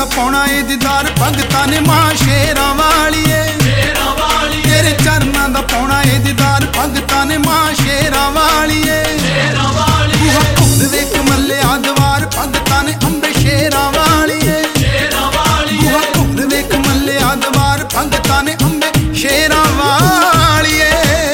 पाउणा ए दीदार भगतां ने मां शेरां वालीए। तेरे चरनां दा पाउणा ए दीदार भगतां ने मां शेरां वालीए। बूहा खोल वेख मल्लिया दवार भगतां ने अंबे शेरां वालीए। बूहा खोल वेख मल्लिया दवार भगतां ने अंबे शेरां वालीए।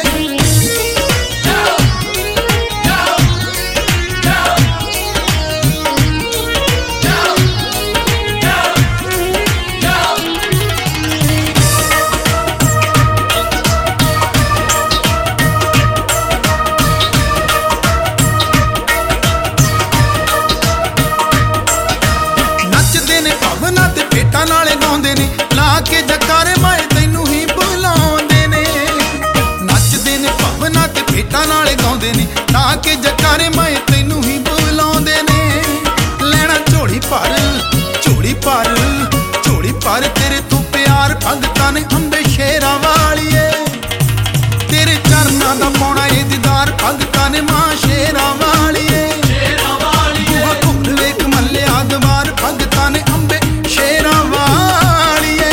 नाले गाउंदे ने ला के जकारे माए तैनू ही बुलाउंदे ने। नचदे ने भवना ते भेटां नाले गाउंदे ने ला के जकारे माए तैनू ही बुलाउंदे ने। लेना झोली भर झोली भर झोली भर तेरे तू प्यार भगतां ने अंबे शेरां वालीए। तेरे चरनां दा पाउणा ए दीदार भगतां ने मां शेरां वालीए। बूहा खोल वेख मल्लिया दवार भगतां ने अंबे शेरां वालीए।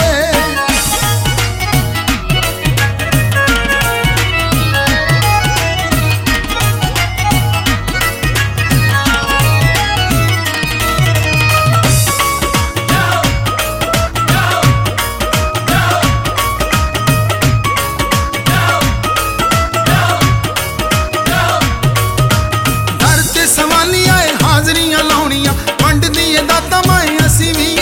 घर ते सवालियां हाजरियां लाउणियां वंड दिए दाता माए असीं भी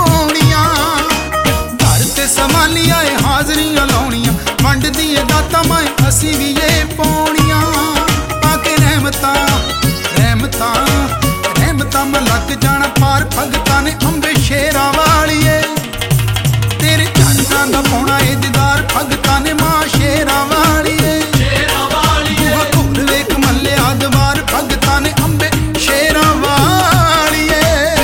समालिया हाजरियां लाउणियां वंड दिए दाता माए असी भी ये पौणियां। पाके रहमतां रहमतां रहमतां मैं लग जाना पार भगतां ने अंबे शेरां वालीए। तेरे चरनां दा पाउणा ए दीदार भगतां ने मां शेरां वालीए। बूहा खोल वेख मल्लिया दवार भगतां ने अंबे शेरां वालीए।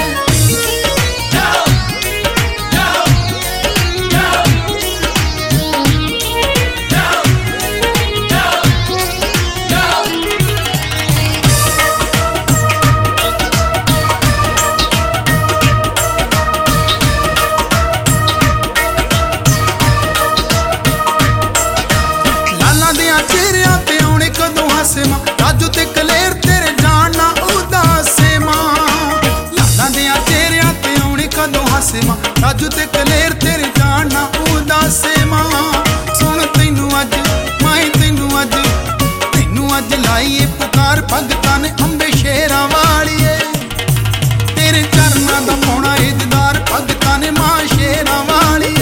राजू ते कलेर तेरे जान ना उदासे मां। लाला दियां चेहरियां ते आउणे कदों हासे मां। राजू ते कलेर तेरे जान ना उदासे मां। सुन तैनू अज माए तैनू अज लाईए पुकार भगतां ने अंबे शेरां वालीए। तेरे चरनां दा पाउणा ए दीदार भगतां ने मां शेरां वालीए।